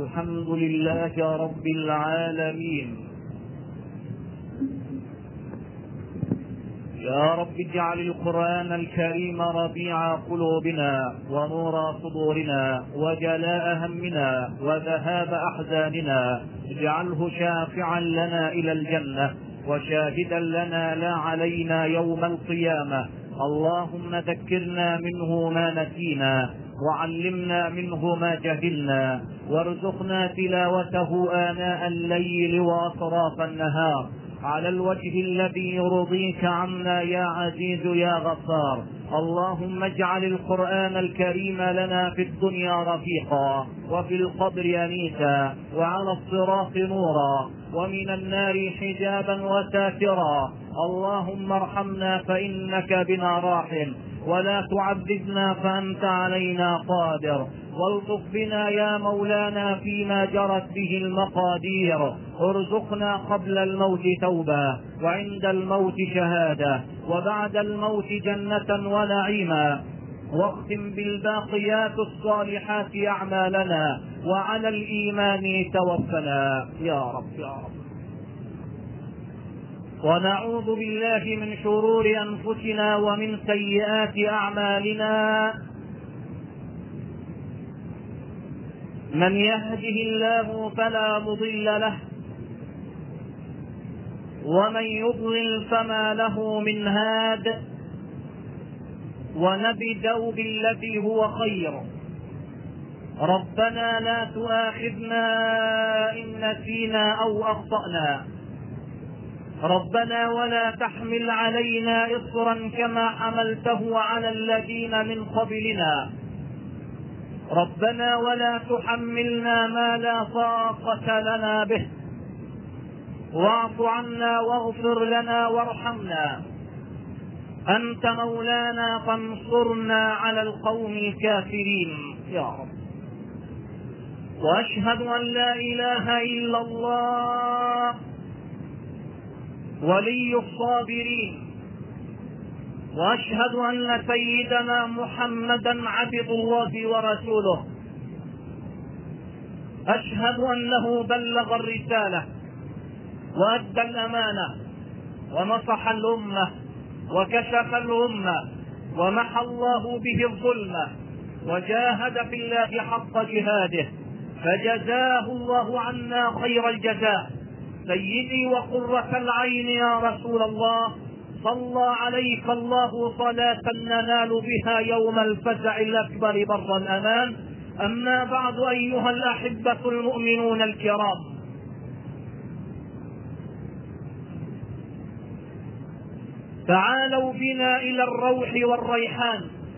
الحمد لله رب العالمين. يا رب اجعل القرآن الكريم ربيع قلوبنا ونور صدورنا وجلاء همنا وذهاب أحزاننا. اجعله شافعا لنا إلى الجنة وشاهدا لنا لا علينا يوم القيامة. اللهم ذكرنا منه ما نسينا وعلمنا منه ما جهلنا وارزقنا تلاوته آناء الليل وأطراف النهار على الوجه الذي يرضيك عنا يا عزيز يا غفار. اللهم اجعل القرآن الكريم لنا في الدنيا رفيقا وفي القبر أنيسا وعلى الصراط نورا ومن النار حجابا وساترا. اللهم ارحمنا فإنك بنا راحم ولا تعذبنا فأنت علينا قادر. والطف بنا يا مولانا فيما جرت به المقادير. ارزقنا قبل الموت توبة وعند الموت شهادة وبعد الموت جنة ونعيما. واختم بالباقيات الصالحات أعمالنا وعلى الإيمان توفنا يا رب يا رب. ونعوذ بالله من شرور أنفسنا ومن سيئات أعمالنا. من يهده الله فلا مضل له ومن يضلل فما له من هاد. ونبدأ بالذي هو خير. ربنا لا تؤاخذنا إن نسينا أو أخطأنا. ربنا ولا تحمل علينا إصرا كما حملته على الذين من قبلنا. ربنا ولا تحملنا ما لا طاقة لنا به. واعف عنا واغفر لنا وارحمنا. أنت مولانا فانصرنا على القوم الكافرين يا رب. وأشهد أن لا إله إلا الله ولي الصابرين. وأشهد أن سيدنا محمدا عبد الله ورسوله. أشهد أنه بلغ الرسالة وأدى الأمانة ونصح الأمة وكشف الأمة ومحى الله به الظلمة وجاهد في الله حق جهاده فجزاه الله عنا خير الجزاء. سيدي وقرة العين يا رسول الله، صلى عليك الله صلاة ننال بها يوم الفزع الأكبر بر الأمان. أما بعد أيها الأحبة المؤمنون الكرام، تعالوا بنا إلى الروح والريحان.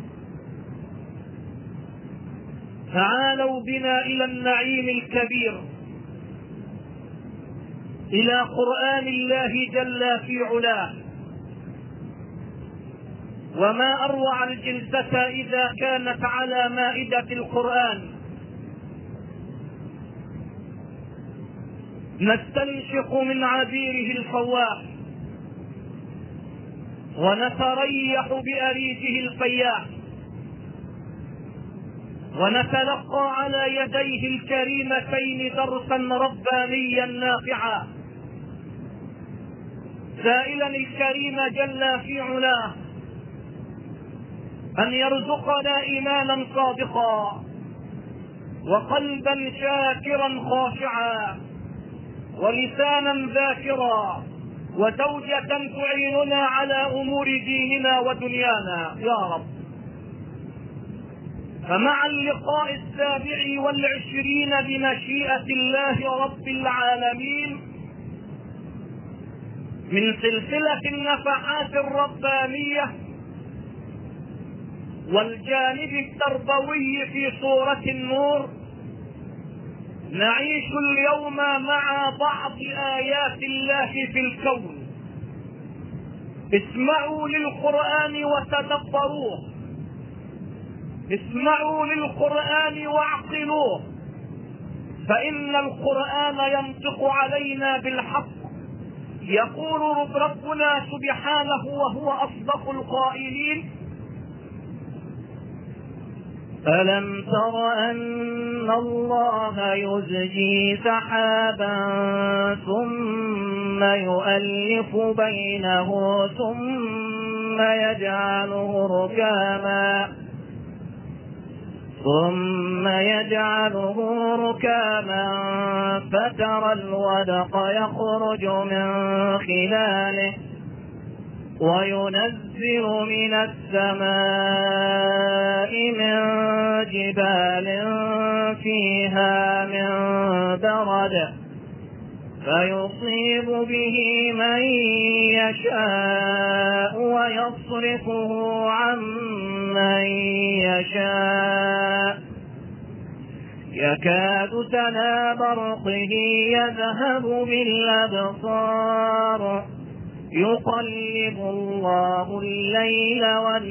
تعالوا بنا إلى النعيم الكبير، إلى قرآن الله جل في علاه. وما أروع الجلسة إذا كانت على مائدة القرآن. نستنشق من عبيره الفواح ونتريح بأريجه الفياح ونتلقى على يديه الكريمتين درسا ربانيا نافعا، سائلا الكريم جل في علاه أن يرزقنا إيمانا صادقا وقلبا شاكرا خاشعا ولسانا ذاكرا وزوجة تعيننا على أمور ديننا ودنيانا يا رب. فمع اللقاء 27 بمشيئة الله رب العالمين من سلسلة النفحات الربانية والجانب التربوي في سورة النور، نعيش اليوم مع بعض آيات الله في الكون. اسمعوا للقرآن وتدبروه، اسمعوا للقرآن واعقلوه، فإن القرآن ينطق علينا بالحق. يقول ربنا سبحانه وهو أصدق القائلين: ألم تر أن الله يزجي سحابا ثم يؤلف بينه ثم يجعله ركاما فترى الودق يخرج من خلاله وينزل من السماء من جبال فيها من برد فيصيب به من يشاء ويصرفه عن من يشاء يكاد سنا برقه يذهب بالأبصار يقلب الله الليل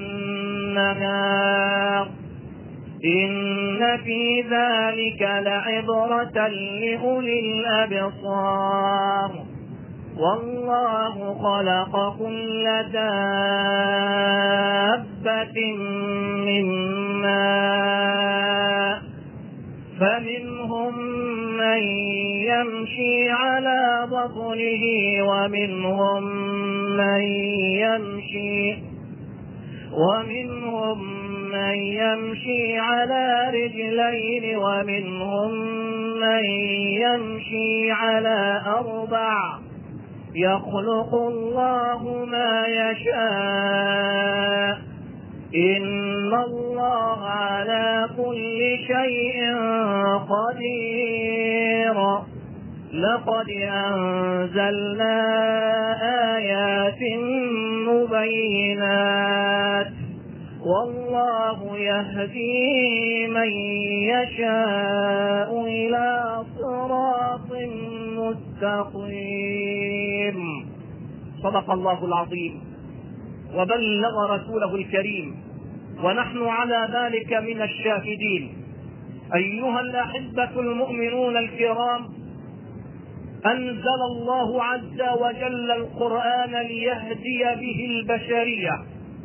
والنهار إن في ذلك لعبرة لأولي الأبصار والله خلق كل دابة من ماء فمنهم من يمشي على بطنه ومنهم من يمشي على رجلين ومنهم من يمشي على أربع يخلق الله ما يشاء إن الله على كل شيء قدير لقد أنزلنا آيات مبينات والله يهدي من يشاء إلى صراط مستقيم. صدق الله العظيم وبلغ رسوله الكريم ونحن على ذلك من الشاهدين. أيها الأحبة المؤمنون الكرام، أنزل الله عز وجل القرآن ليهدي به البشرية،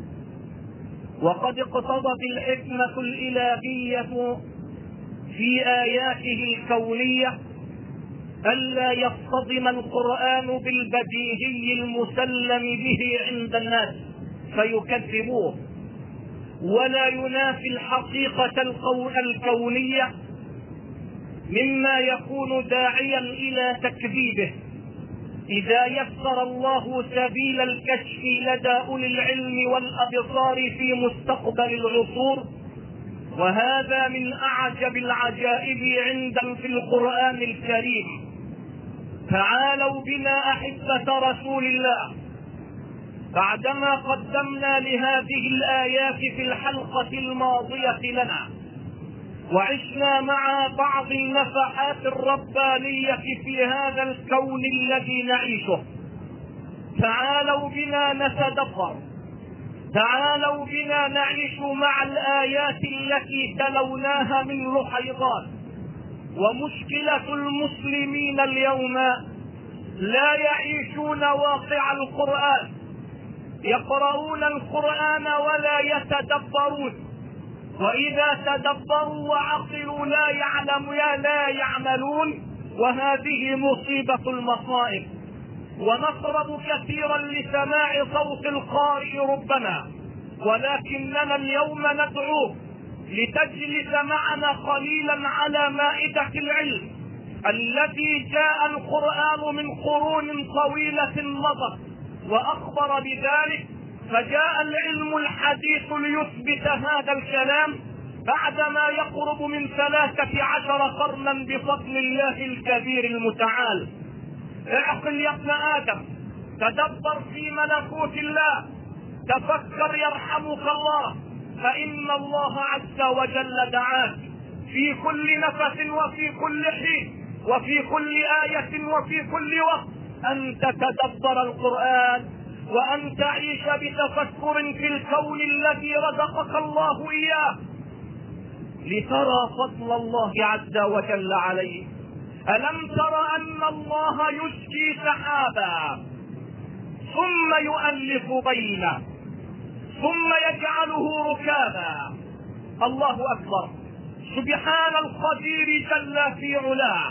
وقد اقتضت الحكمة الإلهية في آياته الكونية ألا يصطدم القرآن بالبديهي المسلم به عند الناس فيكذبوه، ولا ينافي الحقيقة الكونية مما يكون داعيا إلى تكذيبه إذا يسر الله سبيل الكشف لدى أولي العلم والأبصار في مستقبل العصور. وهذا من أعجب العجائب عندهم في القرآن الكريم. تعالوا بنا أحبة رسول الله، بعدما قدمنا لهذه الآيات في الحلقة الماضية لنا وعشنا مع بعض النفحات الربانية في هذا الكون الذي نعيشه، تعالوا بنا نتدبر، تعالوا بنا نعيش مع الآيات التي تلوناها من لحيضات. ومشكلة المسلمين اليوم لا يعيشون واقع القرآن، يقرؤون القرآن ولا يتدبرون، وإذا تدبروا وعقلوا لا يعملون، وهذه مصيبة المصائب. ونقرب كثيرا لسماع صوت القارئ ربنا، ولكننا اليوم ندعوك لتجلس معنا قليلا على مائدة العلم الذي جاء القرآن من قرون طويلة مضت وأخبر بذلك، فجاء العلم الحديث ليثبت هذا الكلام بعدما يقرب من 13 قرنا بفضل الله الكبير المتعال. اعقل يا ابن آدم، تدبر في ملكوت الله، تفكر يرحمك الله، فإن الله عز وجل دعاك في كل نفس وفي كل حين وفي كل آية وفي كل وقت أن تتدبر القرآن وأن تعيش بتفكر في الكون الذي رزقك الله إياه لترى فضل الله عز وجل عليه. ألم تر أن الله يزجي سحابا ثم يؤلف بينه ثم يجعله ركابا الله أكبر. سبحان القدير جل في علاه.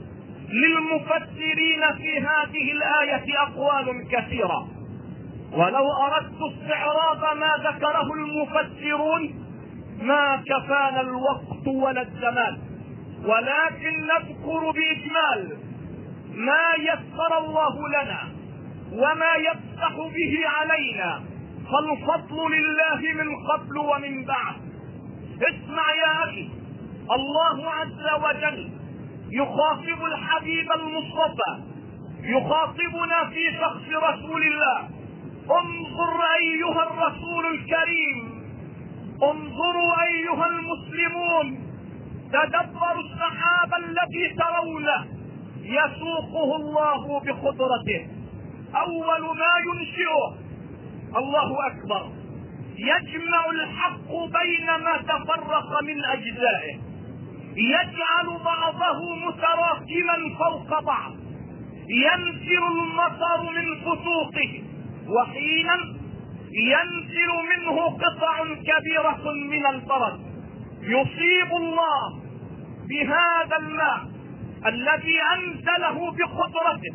للمفسرين في هذه الآية أقوال كثيرة، ولو أردت استعراض ما ذكره المفسرون ما كفانا الوقت ولا الزمان، ولكن نذكر بإجمال ما يسر الله لنا وما يفتح به علينا، فالفضل لله من قبل ومن بعد. اسمع يا أخي، الله عز وجل يخاطب الحبيب المصطفى، يخاطبنا في شخص رسول الله. انظر أيها الرسول الكريم، انظروا أيها المسلمون، تدبروا السحاب الذي ترونه يسوقه الله بقدرته. أول ما ينشئه الله أكبر يجمع الحق بين ما تفرق من أجزائه، يجعل بعضه متراكما فوق بعض، ينزل المطر من فتوقه، وحينا ينزل منه قطع كبيرة من البرد. يصيب الله بهذا الماء الذي أنزله بقدرته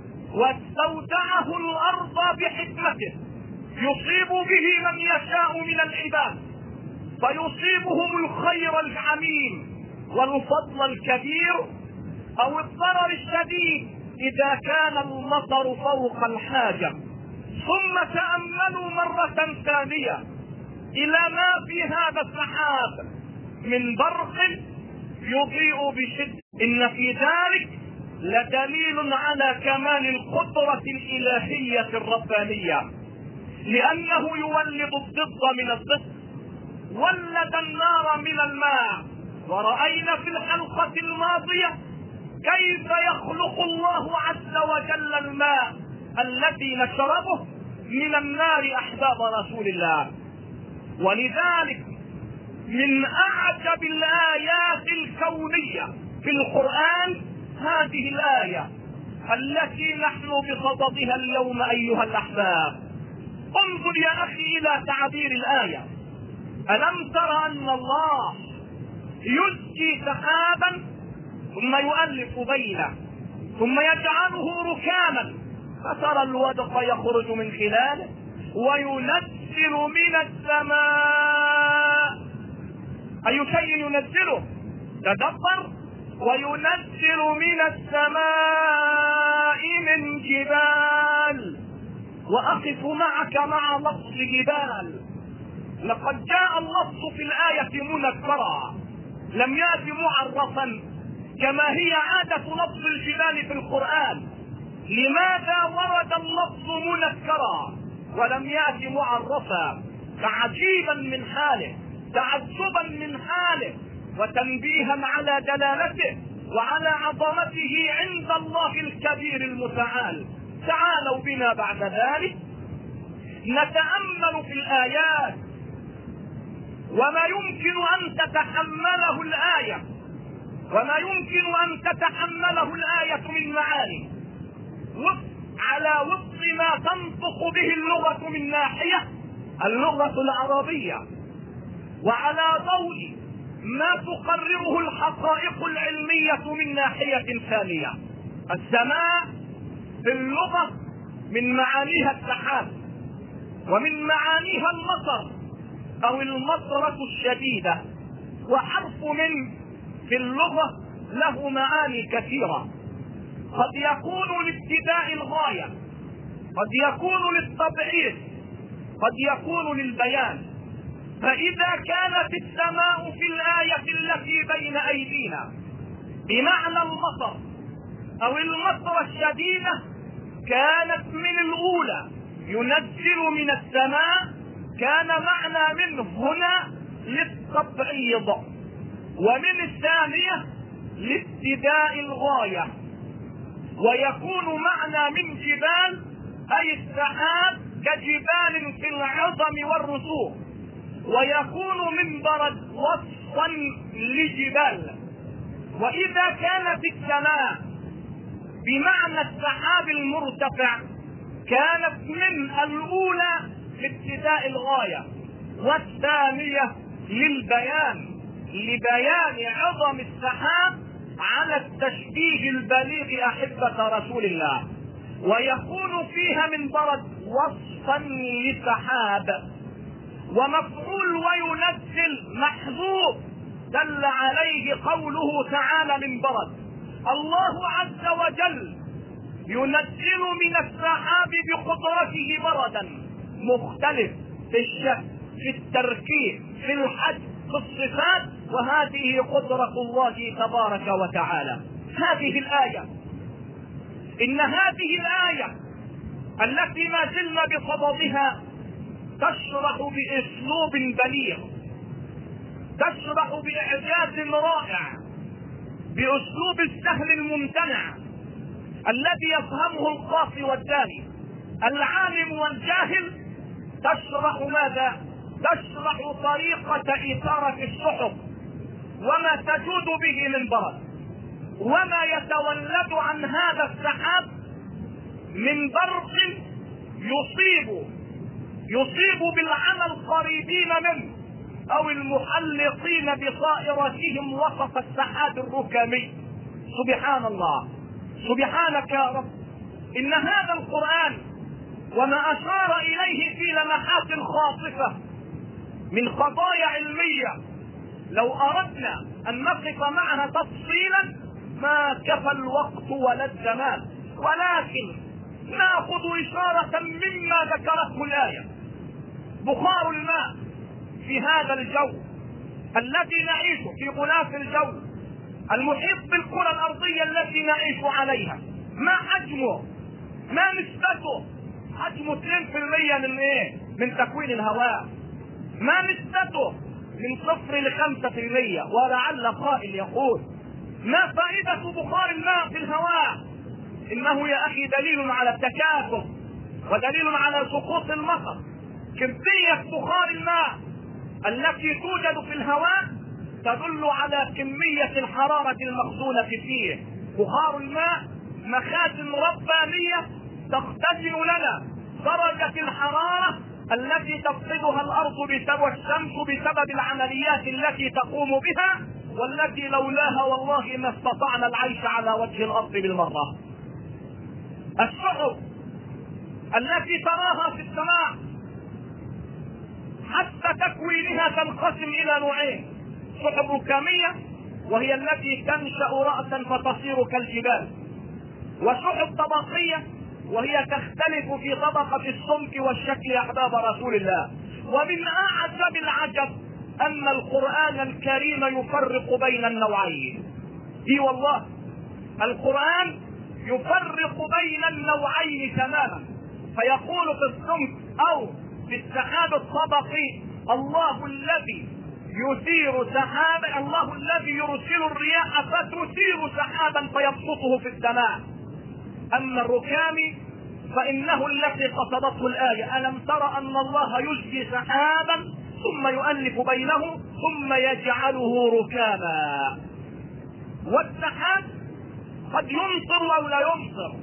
واستودعه الأرض بحكمته، يصيب به من يشاء من العباد، فيصيبهم الخير العميم والفضل الكبير أو الضرر الشديد إذا كان المطر فوق الحاجة. ثم تأملوا مرة ثانية إلى ما في هذا السحاب من برق يضيء بشدة، إن في ذلك لدليل على كمال القدرة الإلهية الربانية، لأنه يولد الضد من الضد، ولد النار من الماء. ورأينا في الحلقة الماضية كيف يخلق الله عز وجل الماء الذي نشربه من النار أحباب رسول الله. ولذلك من أعجب الآيات الكونية في القرآن هذه الآية التي نحن بصددها اليوم أيها الأحباب. انظر يا أخي إلى تعبير الآية. ألم تر أن الله يزجي سحابا ثم يؤلف بينه ثم يجعله ركاما فترى الودق يخرج من خلاله وينزل من السماء. أي شيء ينزله؟ تدبر. وينزل من السماء من جبال. وأقف معك مع لفظ جبال. لقد جاء اللفظ في الآية منكرا، لم يأت معرفا كما هي عادة لفظ الجبال في القرآن. لماذا ورد اللفظ منكرا ولم يأت معرفا؟ تعجيبا من حاله، تعجبا من حاله، وتنبيها على دلالته وعلى عظمته عند الله الكبير المتعال. تعالوا بنا بعد ذلك نتأمل في الآيات وما يمكن أن تتحمله الآية، وما يمكن أن تتحمله الآية من معاني على وفق ما تنطق به اللغة من ناحية اللغة العربية، وعلى ضوء ما تقرره الحقائق العلمية من ناحية ثانية. السماء في اللغة من معانيها السحاب، ومن معانيها المطر أو المطرة الشديدة. وحرف من في اللغة له معاني كثيرة، قد يكون لابتداء الغاية، قد يكون للتبعيض، قد يكون للبيان. فإذا كانت السماء في الآية التي بين أيدينا بمعنى المطر أو المطر الشديدة كانت من الأولى ينزل من السماء، كان معنى منه هنا للتبعيض، ومن الثانية لابتداء الغاية. ويكون معنى من جبال أي السحاب كجبال في العظم والرسوخ، ويكون من برد وصفا لجبال. وإذا كانت السماء بمعنى السحاب المرتفع كانت من الأولى لابتداء الغاية، والثانية لبيان عظم السحاب على التشبيه البليغ أحبة رسول الله، ويكون فيها من برد وصفا لسحاب، ومفعول وينزل محذوف دل عليه قوله تعالى من برد. الله عز وجل ينزل من السحاب بقدرته بردا مختلف في الشكل، في التركيب، في الحجم، في الصفات، وهذه قدرة الله تبارك وتعالى. إن هذه الآية التي ما زلنا بصددها تشرح بأسلوب بليغ، تشرح بإعجاز رائع، بأسلوب السهل الممتنع الذي يفهمه القاصي والداني، العالم والجاهل. تشرح ماذا؟ تشرح طريقة إثارة السحب، وما تجود به من برد، وما يتولد عن هذا السحاب من برق يصيب بالعمى القريبين منه او المحلقين بطائرتهم وسط السحاب الركامي. سبحان الله، سبحانك يا رب. ان هذا القرآن وما اشار اليه في لمحات خاطفة من قضايا علمية لو اردنا ان نقف معها تفصيلا ما كفى الوقت ولا الزمان، ولكن ناخذ اشارة مما ذكرته الآية. بخار الماء في هذا الجو الذي نعيش في غلاف الجو المحيط بالكرة الارضية التي نعيش عليها، ما حجمه؟ ما نسبته؟ حجمه 2% من تكوين الهواء. ما نسبته؟ من 0 ل 5%. ولعل قائل يقول ما فائدة بخار الماء في الهواء؟ انه يا اخي دليل على التكاثف ودليل على سقوط المطر. كمية بخار الماء التي توجد في الهواء تدل على كمية الحرارة المخزونة فيه. بخار الماء مخازن ربانية تختزن لنا درجة الحرارة التي تفقدها الارض بسبب الشمس بسبب العمليات التي تقوم بها، والتي لولاها والله ما استطعنا العيش على وجه الارض بالمرة. السحب التي تراها في السماء حتى تكوينها تنقسم الى نوعين: سحب ركامية وهي التي تنشأ رأسا فتصير كالجبال، وسحب طبقية وهي تختلف في طبقة السمك والشكل يا احباب رسول الله. ومن اعجب العجب ان القرآن الكريم يفرق بين النوعين. اي والله القرآن يفرق بين النوعين تماما، فيقول في السمك او في السحاب الطبقي الله الذي يثير سحابا، الله الذي يرسل الرياح فتثير سحابا فيبسطه في السماء. اما الركام فانه الذي قصدته الآية: ألم تر ان الله يزجي سحابا ثم يؤلف بينه ثم يجعله ركاما. والسحاب قد يمطر او لا يمطر،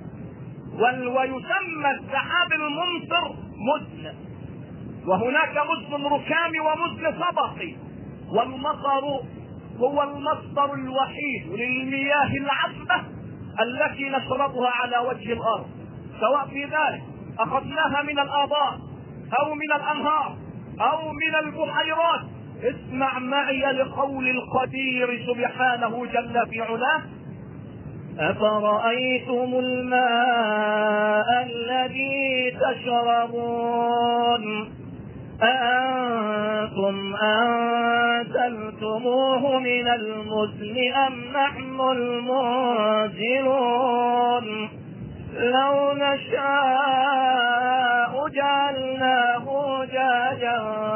ويسمى السحاب الممطر مزن، وهناك مزن ركامي ومزن طبقي. والمطر هو المصدر الوحيد للمياه العذبة التي نشربها على وجه الارض، سواء في ذلك اخذناها من الابار او من الانهار او من البحيرات. اسمع معي لقول القدير سبحانه جل في علاه: أفرأيتم الماء الذي تشربون أأنتم أنزلتموه من المزن أم نحن المنزلون لو نشاء جعلناه أجاجا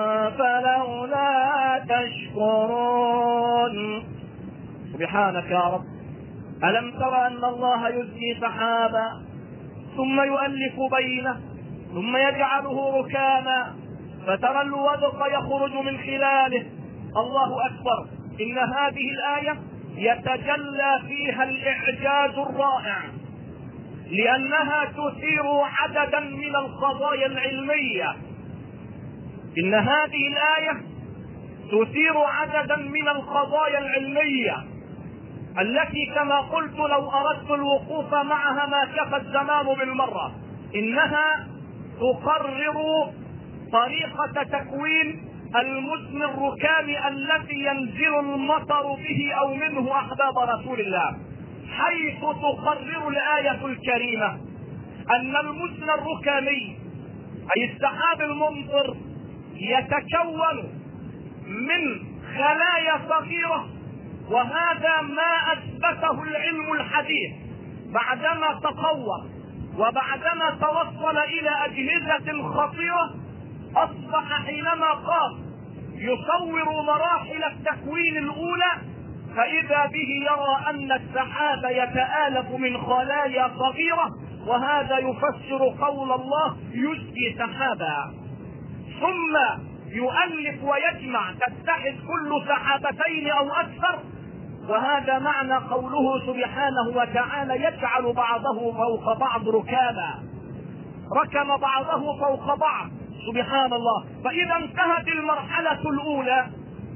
فلولا تشكرون. سبحانك يا رب. ألم تر أن الله يزجي سحابا ثم يؤلف بينه ثم يجعله ركاما فترى الودق يخرج من خلاله. الله أكبر. إن هذه الآية يتجلى فيها الإعجاز الرائع، لأنها تثير عددا من القضايا العلمية. إن هذه الآية تثير عددا من القضايا العلمية التي كما قلت لو أردت الوقوف معها ما كفى الزمان بالمرة. إنها تقرر طريقة تكوين المزن الركامي الذي ينزل المطر به أو منه أحباب رسول الله، حيث تقرر الآية الكريمة أن المزن الركامي أي السحاب الممطر يتكون من خلايا صغيرة، وهذا ما أثبته العلم الحديث بعدما تطور وبعدما توصل إلى أجهزة خطيرة. أصبح حينما قام يصور مراحل التكوين الأولى فإذا به يرى أن السحاب يتآلف من خلايا صغيرة، وهذا يفسر قول الله يزجي سحابا، ثم يؤلف ويجمع تتحد كل سحابتين أو أكثر، وهذا معنى قوله سبحانه وتعالى يجعل بعضه فوق بعض ركاما، ركم بعضه فوق بعض سبحان الله. فإذا انتهت المرحلة الأولى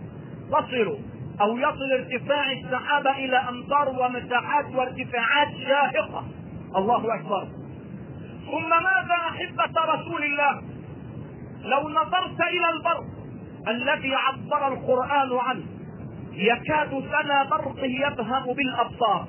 يصل ارتفاع السحابة إلى أمتار ومساحات وارتفاعات شاهقة. الله أكبر. ثم ماذا أحبة رسول الله؟ لو نظرت إلى البرق الذي عبر القرآن عنه يكاد سنا برقه يذهب بالأبصار،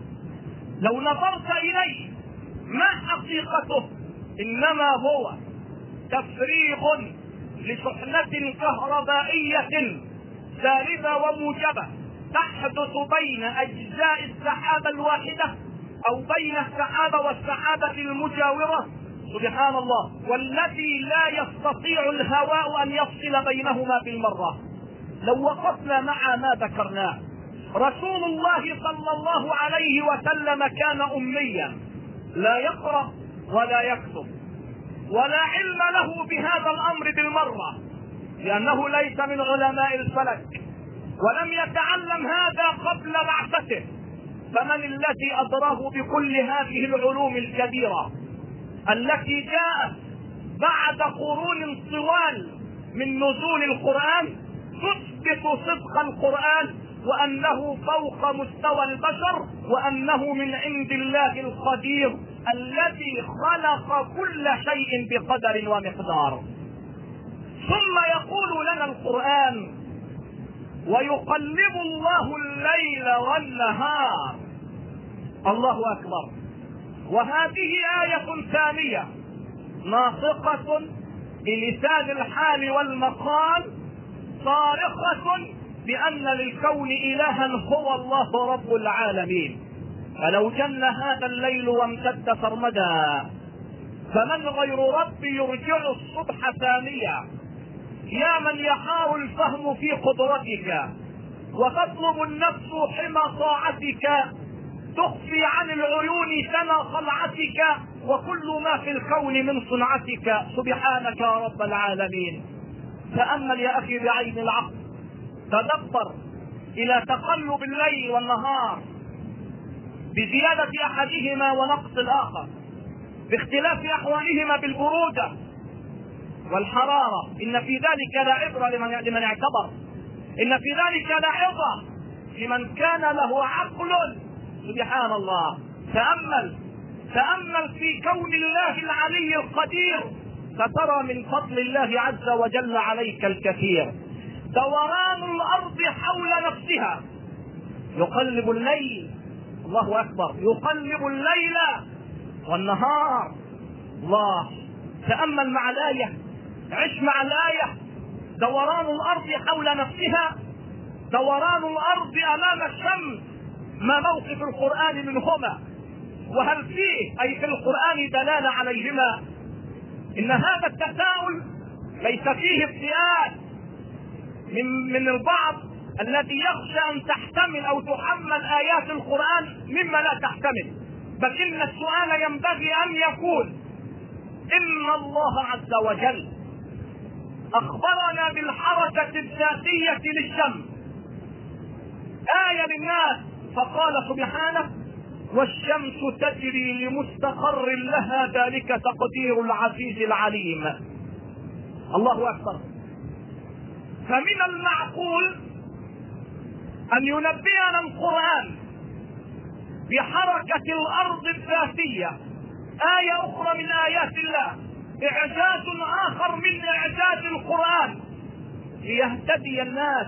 لو نظرت إليه ما حقيقته؟ إنما هو تفريغ لشحنة كهربائية سالبة وموجبة تحدث بين أجزاء السحابة الواحدة أو بين السحابة والسحابة المجاورة سبحان الله، والتي لا يستطيع الهواء أن يفصل بينهما بالمرة. لو وقفنا مع ما ذكرناه، رسول الله صلى الله عليه وسلم كان أميا لا يقرأ ولا يكتب ولا علم له بهذا الأمر بالمرة، لأنه ليس من علماء الفلك ولم يتعلم هذا قبل بعثته. فمن الذي أدراه بكل هذه العلوم الكبيرة التي جاءت بعد قرون طوال من نزول القرآن تثبت صدق القرآن وأنه فوق مستوى البشر وأنه من عند الله القدير الذي خلق كل شيء بقدر ومقدار؟ ثم يقول لنا القرآن ويقلب الله الليل والنهار. الله أكبر. وهذه آية ثانية ناطقة بلسان الحال والمقال صارخة بأن للكون إلها هو الله رب العالمين. فلو جن هذا الليل وامتد سرمدا فمن غير ربي يرجع الصبح ثانيا؟ يا من يحار الفهم في قدرتك وتطلب النفس حمى طاعتك، تخفي عن العيون سنا خلعتك وكل ما في الكون من صنعتك سبحانك يا رب العالمين. تأمل يا أخي بعين العقل، تدبر إلى تقلب الليل والنهار بزيادة أحدهما ونقص الآخر، باختلاف أحوالهما بالبرودة والحرارة. إن في ذلك لعبرة لمن اعتبر، إن في ذلك لعظة لمن كان له عقل. سبحان الله. تأمل في كون الله العلي القدير فترى من فضل الله عز وجل عليك الكثير. دوران الأرض حول نفسها يقلب الليل، الله أكبر، يقلب الليل والنهار. الله، تأمل مع الآية، عش مع الآية. دوران الأرض حول نفسها، دوران الأرض أمام الشمس، ما موقف القرآن منهما؟ وهل فيه أي في القرآن دلالة عليهما؟ إن هذا التساؤل ليس فيه ابتئات من البعض الذي يخشى أن تحتمل أو تحمل آيات القرآن مما لا تحتمل، بل إن السؤال ينبغي أن يكون إن الله عز وجل أخبرنا بالحركة الذاتية للشمس آية للناس، فقال سبحانه والشمس تجري لمستقر لها ذلك تقدير العزيز العليم. الله أكبر. فمن المعقول أن ينبئنا القرآن بحركة الأرض الذاتية، آية أخرى من آيات الله، إعجاز آخر من إعجاز القرآن، ليهتدي الناس،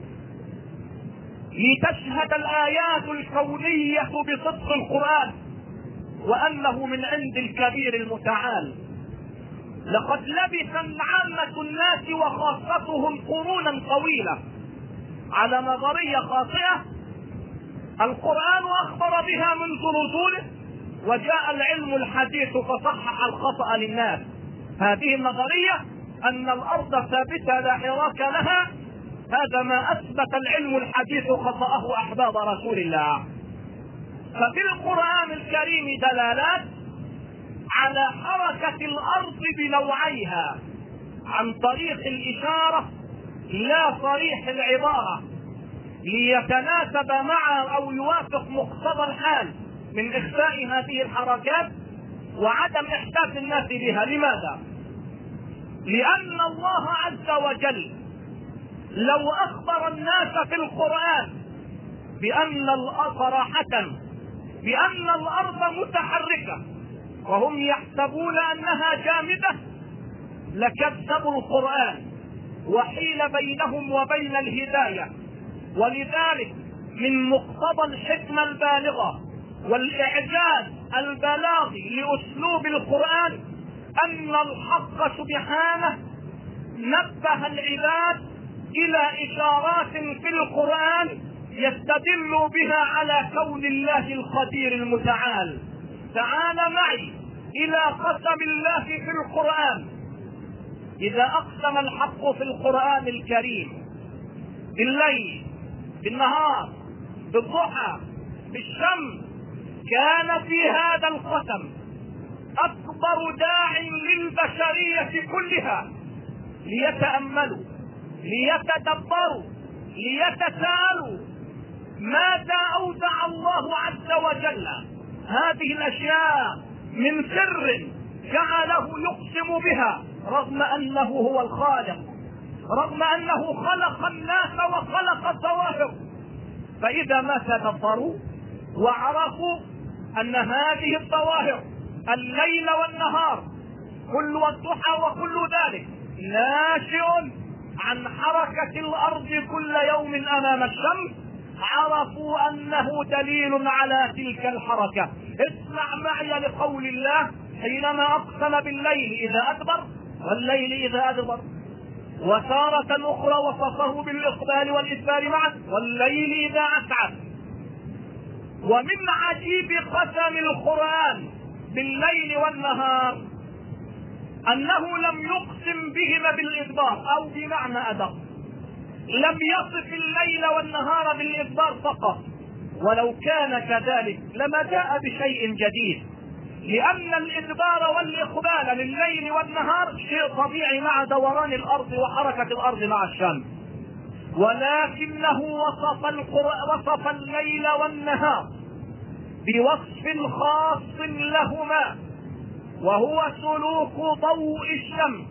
لتشهد الآيات الكونية بصدق القرآن وأنه من عند الكبير المتعال. لقد لبث عامة الناس وخاصتهم قرونا طويلة على نظرية خاطئة القرآن أخبر بها منذ نزوله، وجاء العلم الحديث فصحح الخطأ للناس. هذه النظرية أن الأرض ثابتة لا حراك لها، هذا ما أثبت العلم الحديث خطأه أحباب رسول الله. ففي القرآن الكريم دلالات على حركة الأرض بنوعيها، عن طريق الإشارة لا صريح العبارة، ليتناسب مع أو يوافق مقتضى الحال من إخفاء هذه الحركات وعدم إحساس الناس بها. لماذا؟ لأن الله عز وجل لو أخبر الناس في القرآن بأن صراحة بأن الأرض متحركة وهم يحسبون أنها جامدة لكذبوا القرآن وحيل بينهم وبين الهداية. ولذلك من مقتضى الحكمة البالغة والإعجاز البلاغي لأسلوب القرآن أن الحق سبحانه نبه العباد إلى إشارات في القرآن يستدل بها على كون الله القدير المتعال. تعال معي إلى قسم الله في القرآن. إذا أقسم الحق في القرآن الكريم بالليل، بالنهار، بالضحى، بالشمس، كان في هذا القسم أكبر داع للبشرية كلها ليتأملوا، ليتدبروا، ليتساءلوا ماذا أودع الله عز وجل هذه الأشياء من سر جعله يقسم بها، رغم أنه هو الخالق، رغم أنه خلق الناس وخلق الظواهر. فإذا ما تدبروا وعرفوا أن هذه الظواهر الليل والنهار كل والضحى وكل ذلك ناشئ عن حركة الأرض كل يوم أمام الشمس، عرفوا أنه دليل على تلك الحركة. اسمع معي لقول الله حينما أقسم بالليل إذا أدبر والليل إذا أدبر، وتارة أخرى وصفه بالإقبال والإدبار معا والليل إذا أسعد. ومن عجيب قسم القرآن بالليل والنهار أنه لم يقسم بهما بالإدبار، أو بمعنى أدق، لم يصف الليل والنهار بالإدبار فقط، ولو كان كذلك لما جاء بشيء جديد، لأن الإدبار والإقبال لليل والنهار شيء طبيعي مع دوران الأرض وحركة الأرض مع الشمس، ولكنه وصف الليل والنهار بوصف خاص لهما، وهو سلوك ضوء الشمس،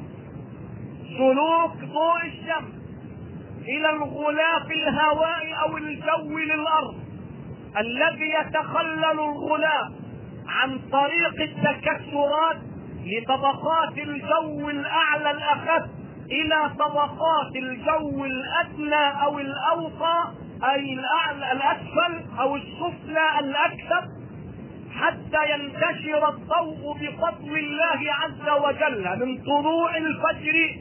سلوك ضوء الشمس إلى الغلاف الهوائي أو الجو للأرض، الذي يتخلل الغلاف عن طريق التكسرات لطبقات الجو الأعلى الأخف إلى طبقات الجو الأدنى أو الأوطى، أي الأعلى الأسفل أو السفلى الأكثر، حتى ينتشر الضوء بفضل الله عز وجل من طلوع الفجر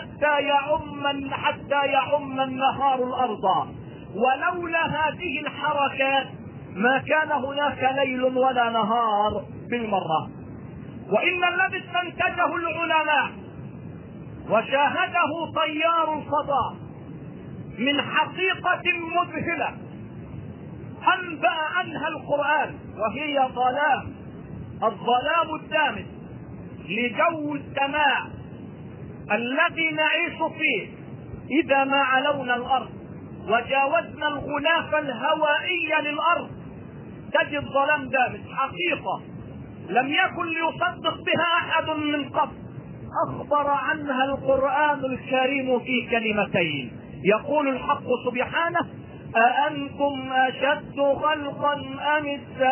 حتى يعم النهار الأرض. ولولا هذه الحركات ما كان هناك ليل ولا نهار بالمرة. وإن الذي استنتجه العلماء وشاهده طيار الفضاء من حقيقة مذهلة أنبأ عنها القرآن، وهي الظلام الدامس لجو السماء الذي نعيش فيه. إذا ما علونا الأرض وجاوزنا الغلاف الهوائي للأرض تجد ظلام دامس، حقيقة لم يكن ليصدق بها أحد من قبل، أخبر عنها القرآن الكريم في كلمتين. يقول الحق سبحانه: أأنتم أشد خلقا أم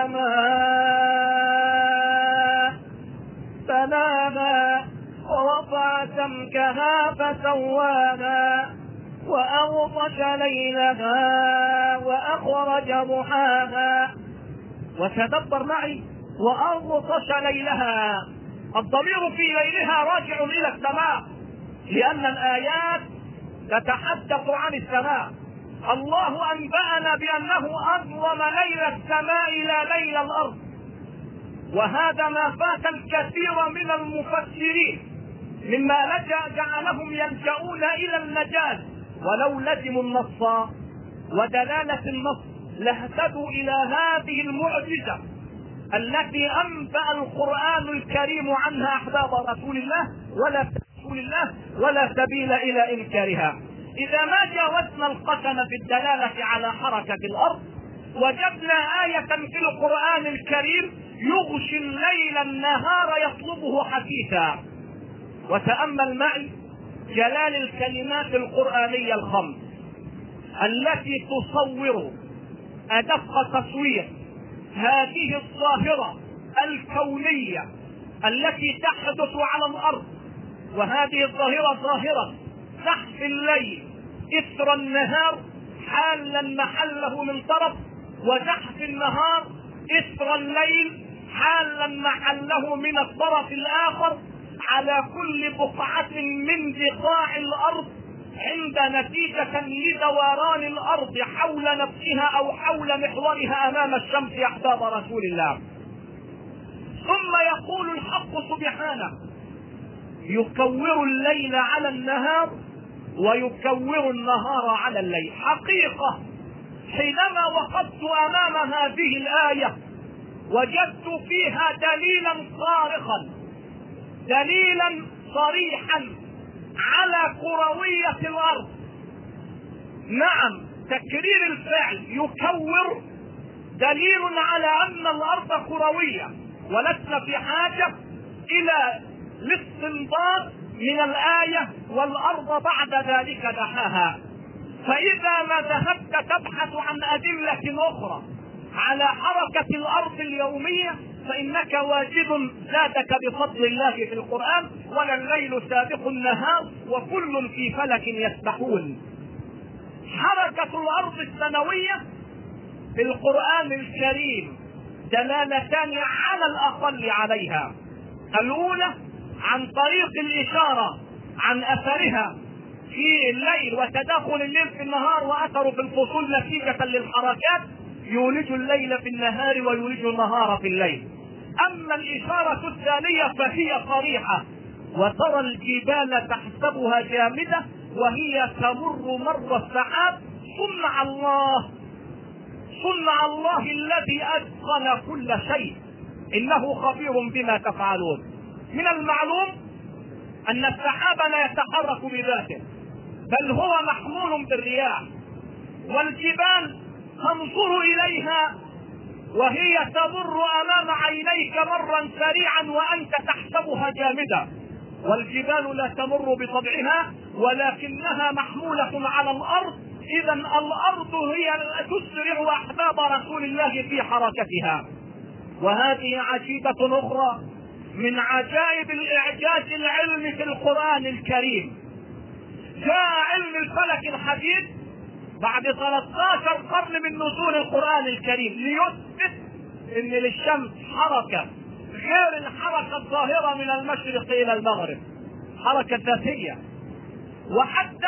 السماء بناها ورفع سمكها فسواها وأغطش ليلها وأخرج ضحاها. وتدبر معي: وأغطش ليلها، الضمير في ليلها راجع إلى السماء، لأن الآيات تتحدث عن السماء. الله أنبأنا بأنه أظلم ليل السماء إلى ليل الأرض، وهذا ما فات الكثير من المفسرين مما جعلهم يلجؤون إلى المجاز، ولو لزموا النص ودلالة النص لاهتدوا إلى هذه المعجزة التي أنبأ القرآن الكريم عنها أحباب رسول الله ولا سبيل إلى إنكارها. إذا ما جاوزنا القسم في الدلالة على حركة الأرض، وجدنا آية في القرآن الكريم يغشي الليل النهار يطلبه حثيثا. وتأمل معي جلال الكلمات القرآنية الخمس التي تصور أدق تصوير هذه الظاهرة الكونية التي تحدث على الأرض. وهذه الظاهرة ظاهرة زحف الليل إثر النهار حالا محله من طرف، وزحف النهار إثر الليل حالا محله من الطرف الآخر، على كل بقعة من بقاع الأرض عند نتيجة لدوران الأرض حول نفسها أو حول محورها أمام الشمس أحباب رسول الله. ثم يقول الحق سبحانه: يكور الليل على النهار ويكور النهار على الليل. حقيقة حينما وقفت أمام هذه الآية وجدت فيها دليلا صارخا، دليلا صريحا على كروية الأرض. نعم، تكرير الفعل يكور دليل على أن الأرض كروية، ولسنا في حاجة إلى الاستنباط من الآية والأرض بعد ذلك دحاها. فإذا ما ذهبت تبحث عن أدلة أخرى على حركة الأرض اليومية فإنك واجد زادك بفضل الله في القرآن: ولا الليل سابق النهار وكل في فلك يسبحون. حركة الأرض السنوية في القرآن الكريم دلالتان على الأقل عليها. الأولى عن طريق الإشارة عن أثرها في الليل وتداخل الليل في النهار وأثر في الفصول نتيجة للحركات، يولج الليل في النهار ويولج النهار في الليل. أما الإشارة الثانية فهي صريحة: وترى الجبال تحسبها جامدة وهي تمر مر السحاب صنع الله الذي أتقن كل شيء إنه خبير بما تفعلون. من المعلوم أن السحاب لا يتحرك بذاته، بل هو محمول بالرياح، والجبال تنظر إليها وهي تمر أمام عينيك مرا سريعا وأنت تحسبها جامدة. والجبال لا تمر بطبعها ولكنها محمولة على الأرض، إذا الأرض هي تسرع أحباب رسول الله في حركتها. وهذه عجيبة أخرى من عجائب الإعجاز العلمي في القرآن الكريم. جاء علم الفلك الحديث بعد 13 قرن من نزول القرآن الكريم ليثبت ان للشمس حركة غير الحركة الظاهرة من المشرق الى المغرب، حركة ذاتية، وحدد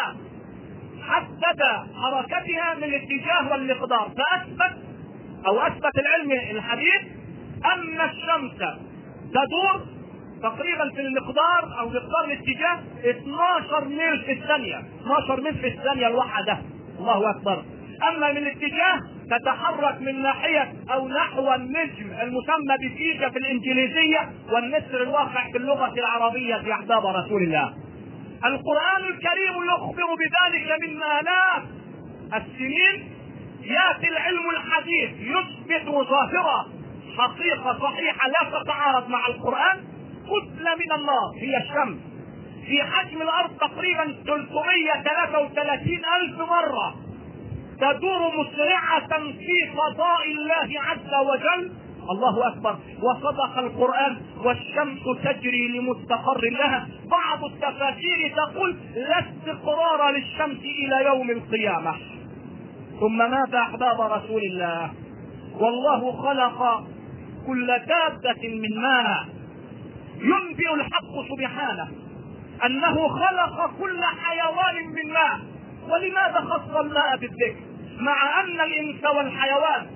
حركتها من الاتجاه والمقدار. فأثبت العلم الحديث ان الشمس تدور تقريبا في المقدار او مقدار الاتجاه 12 ميل في الثانية، 12 ميل في الثانية الواحدة. الله اكبر. اما من الاتجاه تتحرك من ناحية او نحو النجم المسمى بفيجة في الانجليزية والنسر الواقع في اللغة العربية في احباب رسول الله. القرآن الكريم يخبر بذلك من آلاف السنين. يأتي العلم الحديث يثبت ظاهرة حقيقة صحيحة لا تتعارض مع القرآن. كتلة من النار هي الشمس في حجم الارض تقريبا 333 الف مرة تدور مسرعة في فضاء الله عز وجل. الله اكبر. وصدق القرآن والشمس تجري لمستقر لها. بعض التفاسير تقول لا استقرار للشمس الى يوم القيامة. ثم ماذا احباب رسول الله؟ والله خلق كل دابة من ماء. ينبئ الحق سبحانه انه خلق كل حيوان من ماء. ولماذا خص الماء بالذكر مع ان الانس والحيوان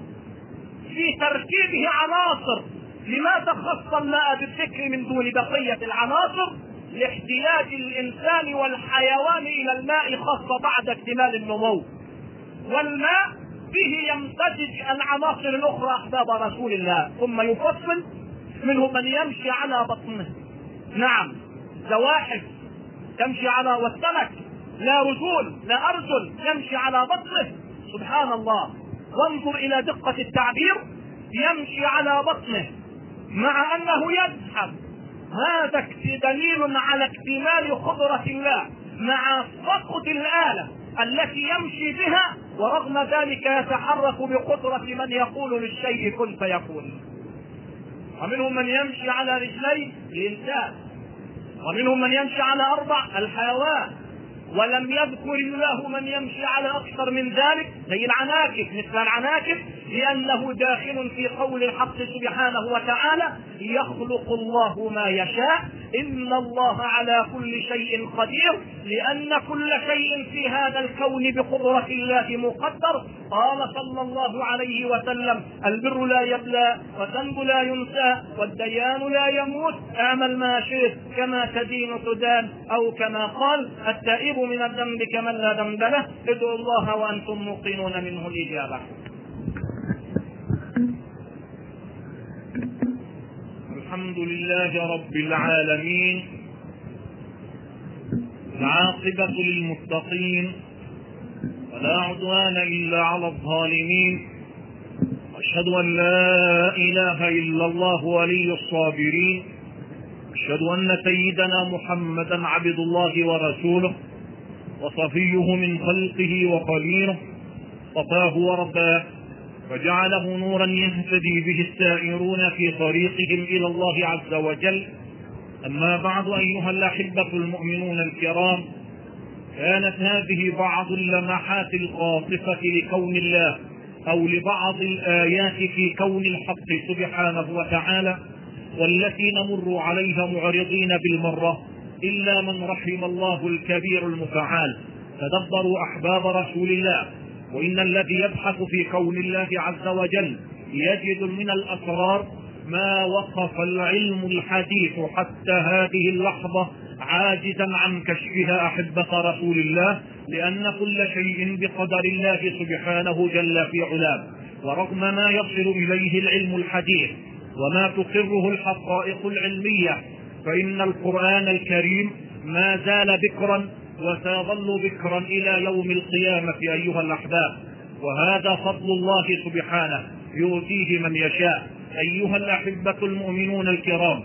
في تركيبه عناصر؟ لماذا خص الماء بالذكر من دون بقية العناصر؟ لاحتياج الانسان والحيوان الى الماء خاصة بعد اكتمال النمو. والماء به يمتزج العناصر الاخرى احباب رسول الله. ثم يفصل منهم من يمشي على بطنه، نعم، زواحف تمشي على، والسمك لا رجول لا ارجل يمشي على بطنه. سبحان الله. وانظر الى دقة التعبير، يمشي على بطنه مع انه يزحف. هذا دليل على اكتمال قدرة الله مع فقد الآلة التي يمشي بها، ورغم ذلك يتحرك بقدرة من يقول للشيء كن فيكون. ومنهم من يمشي على رجلين الإنسان، ومنهم من يمشي على 4 الحيوان، ولم يذكر الله من يمشي على أكثر من ذلك زي العناكب، مثل العناكب، لأنه داخل في قول الحق سبحانه وتعالى يخلق الله ما يشاء إن الله على كل شيء قدير، لأن كل شيء في هذا الكون بقدرة الله مقدر. قال صلى الله عليه وسلم البر لا يبلى والذنب لا ينسى والديان لا يموت، اعمل ما شئت كما تدين تدان، أو كما قال التائب من الذنب كمن لا ذنب له، ادعوا الله وأنتم موقنون منه الإجابة. الحمد لله رب العالمين، العاقبة للمتقين ولا عدوان إلا على الظالمين، أشهد أن لا إله إلا الله ولي الصابرين، أشهد أن سيدنا محمدا عبد الله ورسوله وصفيه من خلقه وخليله، صفاه ورباه وجعله نورا يهتدي به السائرون في طريقهم إلى الله عز وجل. أما بعد أيها الأحبة المؤمنون الكرام، كانت هذه بعض اللمحات القاطفة لكون الله أو لبعض الآيات في كون الحق سبحانه وتعالى، والتي نمر عليها معرضين بالمرة إلا من رحم الله الكبير المتعال. تدبروا أحباب رسول الله، وإن الذي يبحث في كون الله عز وجل يجد من الأسرار ما وقف العلم الحديث حتى هذه اللحظة عاجزا عن كشفها أحبة رسول الله، لأن كل شيء بقدر الله سبحانه جل في علاه. ورغم ما يصل إليه العلم الحديث وما تقره الحقائق العلمية، فإن القرآن الكريم ما زال بكرا وسيظل بكرا إلى يوم القيامة أيها الأحباب، وهذا فضل الله سبحانه يؤتيه من يشاء. أيها الأحبة المؤمنون الكرام،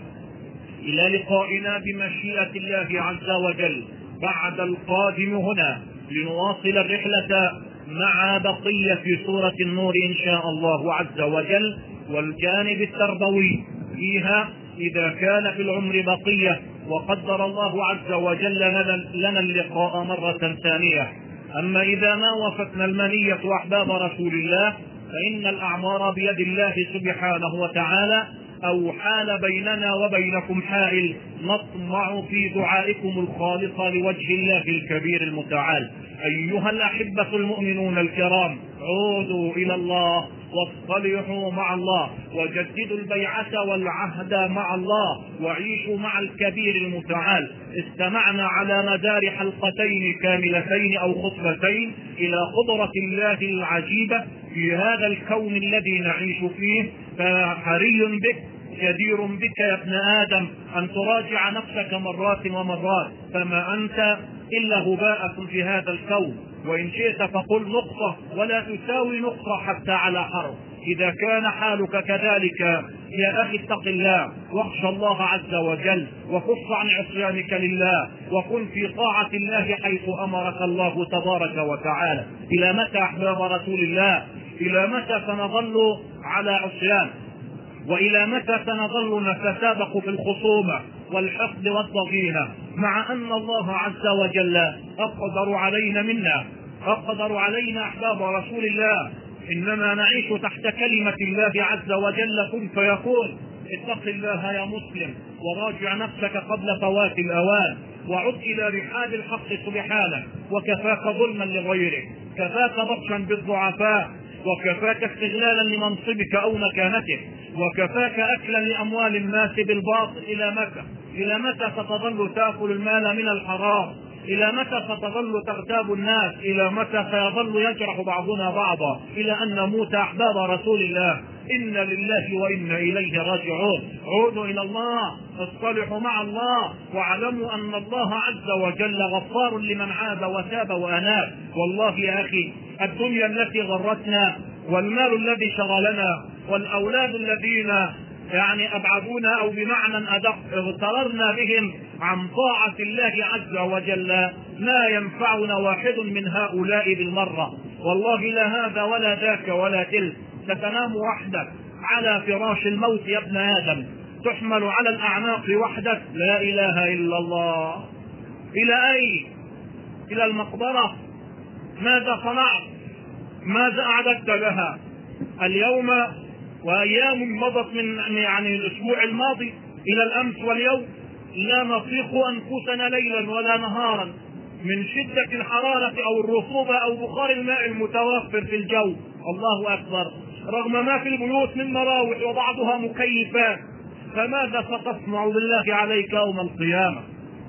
إلى لقائنا بمشيئة الله عز وجل بعد القادم هنا لنواصل الرحلة مع بقية سورة النور إن شاء الله عز وجل، والجانب التربوي فيها إذا كان في العمر بقية وقدر الله عز وجل لنا اللقاء مرة ثانية. أما إذا ما وفتنا المنية أحباب رسول الله فإن الأعمار بيد الله سبحانه وتعالى، أو حال بيننا وبينكم حائل نطمع في دعائكم الخالص لوجه الله الكبير المتعال. أيها الأحبة المؤمنون الكرام، عودوا إلى الله واصطلحوا مع الله وجددوا البيعة والعهد مع الله وعيشوا مع الكبير المتعال. استمعنا على مدار حلقتين كاملتين أو خطبتين إلى قدرة الله العجيبة في هذا الكون الذي نعيش فيه، فحري بك جدير بك يا ابن آدم أن تراجع نفسك مرات ومرات، فما أنت إلا هباء في هذا الكون، وإن شئت فقل نقطة ولا تساوي نقطة حتى على حرف. إذا كان حالك كذلك يا أخي اتق الله واخشى الله عز وجل، وكف عن عصيانك لله، وكن في طاعة الله حيث أمرك الله تبارك وتعالى. إلى متى أحباب رسول الله؟ إلى متى سنظل على عصيان؟ وإلى متى سنظل نتسابق في الخصومة والحقد والضغينة، مع أن الله عز وجل أقدر علينا منا، أقدر علينا أحباب رسول الله. إنما نعيش تحت كلمة الله عز وجل كن فيكون. اتق الله يا مسلم وراجع نفسك قبل فوات الأوان، وعد إلى رحاب الحق سبحانه. وكفاك ظلما لغيرك، كفاك بطشا بالضعفاء، وكفاك استغلالا لمنصبك أو مكانتك، وكفاك أكلا لأموال الناس بالباطل. إلى متى؟ إلى متى ستظل تأكل المال من الحرام؟ إلى متى ستظل تغتاب الناس؟ إلى متى سيظل يجرح بعضنا بعضا؟ إلى أن نموت أحباب رسول الله. إنا لله وإنا إليه راجعون. عودوا إلى الله، اصطلحوا مع الله، واعلموا أن الله عز وجل غفار لمن عاد وتاب وأناب. والله يا أخي الدنيا التي غرتنا، والمال الذي شغلنا، والأولاد الذين أبعدونا، أو بمعنى أدق اغتررنا بهم عن طاعة الله عز وجل، لا ينفعنا واحد من هؤلاء بالمرة. والله لا هذا ولا ذاك ولا تلك. ستنام وحدك على فراش الموت يا ابن آدم، تحمل على الأعناق وحدك. لا إله إلا الله. إلى أين؟ إلى المقبرة. ماذا صنعت؟ ماذا أعددت لها؟ اليوم وأيام مضت من الأسبوع الماضي إلى الأمس واليوم لا نطيق أنفسنا ليلا ولا نهارا من شدة الحرارة أو الرطوبة أو بخار الماء المتوفر في الجو. الله أكبر. رغم ما في البيوت من مراوح وبعضها مكيفات، فماذا ستصنع بالله عليك يوم القيامة؟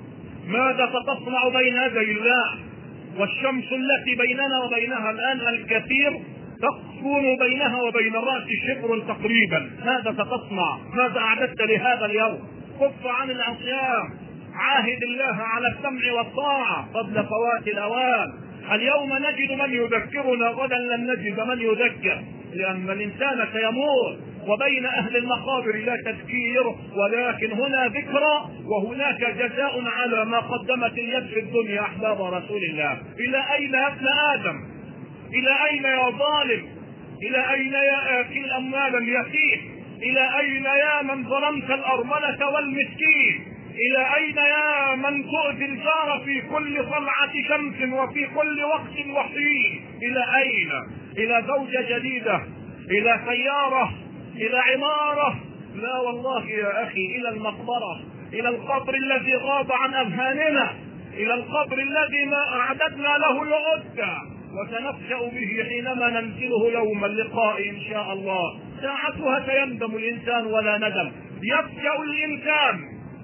ماذا ستصنع بين يدي الله؟ والشمس التي بيننا وبينها الآن الكثير تكون بينها وبين الرأس شبر تقريبا. ماذا ستصنع؟ ماذا أعددت لهذا اليوم؟ كف عن العصيان، عاهد الله على السمع والطاعة قبل فوات الأوان. اليوم نجد من يذكرنا، غدا لن نجد من يذكر، لأن الإنسان سيموت، وبين أهل المقابر لا تذكير، ولكن هنا ذكرى وهناك جزاء على ما قدمت اليد في الدنيا. أحباب رسول الله، إلى أين يا ابن آدم؟ إلى أين يا ظالم؟ إلى أين يا آكل أموال اليتيم؟ إلى أين يا من ظلمت الأرملة والمسكين؟ إلى أين يا من تؤذي الجار في كل طلعة شمس وفي كل وقت وحين؟ إلى أين؟ إلى زوجة جديدة، إلى سيارة، إلى عمارة؟ لا والله يا أخي، إلى المقبرة، إلى القبر الذي غاب عن أذهاننا، إلى القبر الذي ما أعددنا له العدة، وسنفشأ به حينما ننزله يوم اللقاء إن شاء الله. ساعتها سيندم الإنسان ولا ندم. يفشأ الإنسان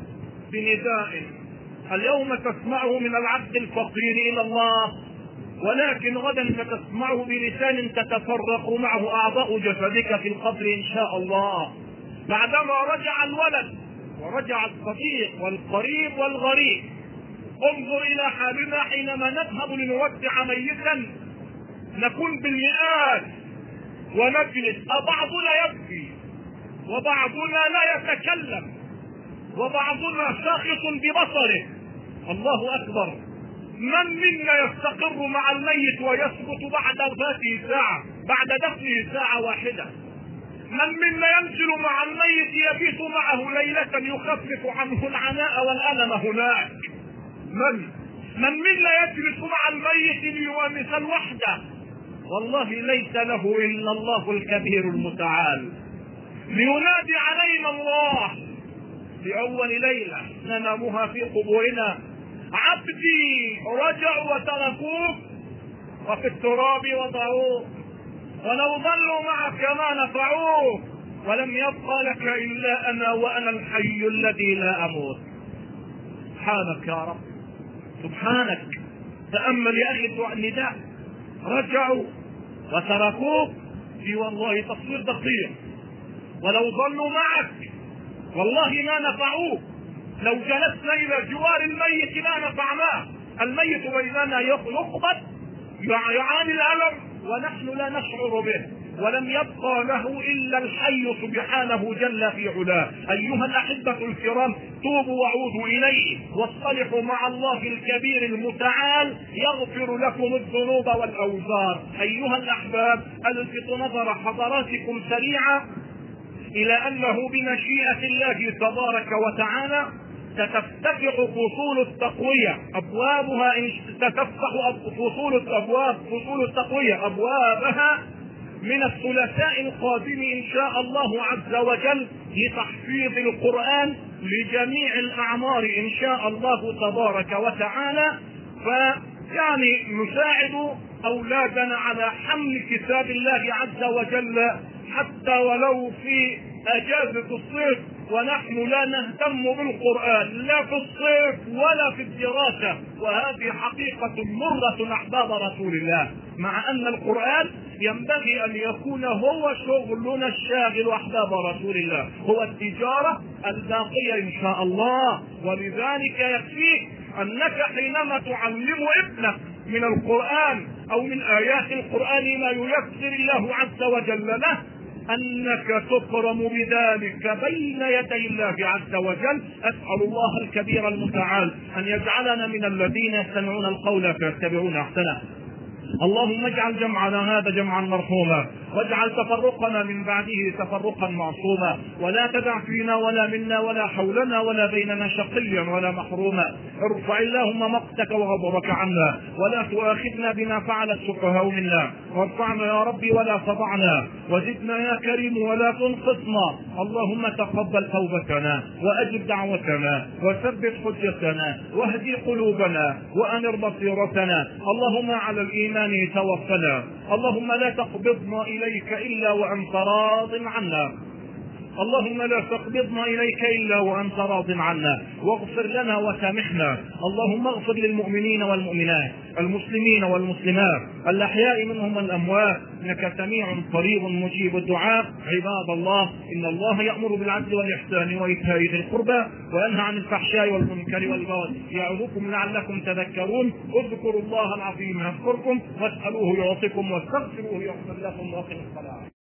بنداء اليوم تسمعه من العبد الفقير إلى الله، ولكن غدا ستسمعه بلسان تتفرق معه أعضاء جسدك في القبر إن شاء الله. بعدما رجع الولد ورجع الصديق والقريب والغريب، انظر إلى حالنا حينما نذهب لنودع ميتا، نكون بالمئات ونجلس، بعضنا يبكي وبعضنا لا يتكلم وبعضنا شاخص ببصره. الله أكبر. من منا يستقر مع الميت ويسكت بعد ذاته ساعة، بعد دفنه ساعة واحدة؟ من منا ينزل مع الميت يبيت معه ليلة يخفف عنه العناء والألم هناك؟ من منا يجلس مع الميت ليونس الوحدة؟ والله ليس له إلا الله الكبير المتعال. لينادي علينا الله في أول ليلة ننامها في قبورنا: عبدي رجعوا وتركوك وفي التراب وضعوك، ولو ظلوا معك ما نفعوك، ولم يبقى لك إلا أنا وأنا الحي الذي لا أموت. سبحانك يا رب، سبحانك. تأمل يا أخي النداء: رجعوا وتركوك، في والله تصوير دقيق. ولو ظلوا معك والله ما نفعوك، لو جلسنا إلى جوار الميت ما نفعناه. الميت بيننا يقبض يعاني الألم ونحن لا نشعر به، ولم يبقى له إلا الحي سبحانه جل في علاه. أيها الأحبة الكرام، توبوا وعودوا إليه واصطلحوا مع الله الكبير المتعال يغفر لكم الذنوب والأوزار. أيها الأحباب، ألفت نظر حضراتكم سريعا إلى أنه بمشيئة الله تبارك وتعالى ستفتتح فصول التقوية أبوابها، ستفتح فصول التقوية أبوابها من الثلاثاء القادم إن شاء الله عز وجل لتحفيظ القرآن لجميع الأعمار إن شاء الله تبارك وتعالى. فيعني نساعد أولادنا على حمل كتاب الله عز وجل حتى ولو في أجازة الصيف، ونحن لا نهتم بالقرآن لا في الصيف ولا في الدراسة، وهذه حقيقة مرة أحباب رسول الله. مع أن القرآن ينبغي أن يكون هو شغلنا الشاغل أحباب رسول الله، هو التجارة الباقية إن شاء الله. ولذلك يكفيك أنك حينما تعلم ابنك من القرآن أو من آيات القرآن ما ييسر الله عز وجل له أنك تكرم بذلك بين يدي الله عز وجل. أسأل الله الكبير المتعال أن يجعلنا من الذين يستمعون القول فيتبعون أحسنه. اللهم اجعل جمعنا هذا جمعا مرحوما، واجعل تفرقنا من بعده تفرقا معصوما، ولا تدع فينا ولا منا ولا حولنا ولا بيننا شقيا ولا محروما. ارفع اللهم مقتك وغضبك عنا، ولا تؤاخذنا بما فعل السفهاء منا، وارفعنا يا ربي ولا تضعنا، وزدنا يا كريم ولا تنقصنا. اللهم تقبل توبتنا واجب دعوتنا وثبت حجتنا واهدي قلوبنا وانر بصيرتنا. اللهم على الايمان توفنا، اللهم لا تقبضنا إليك إلا وأنت راض عنا، اللهم لا تقبضنا إليك إلا وأنت راض عنا، واغفر لنا وسامحنا. اللهم اغفر للمؤمنين والمؤمنات، المسلمين والمسلمات، الأحياء منهم والأموات، إنك سميع قريب مجيب الدعاء. عباد الله، إن الله يأمر بالعدل والإحسان وإيتاء ذي القربى وينهى عن الفحشاء والمنكر والبغي يعظكم لعلكم تذكرون. اذكروا الله العظيم يذكركم، واسألوه يعطكم، واستغفروه يغفر لكم، وأقيموا الصلاة.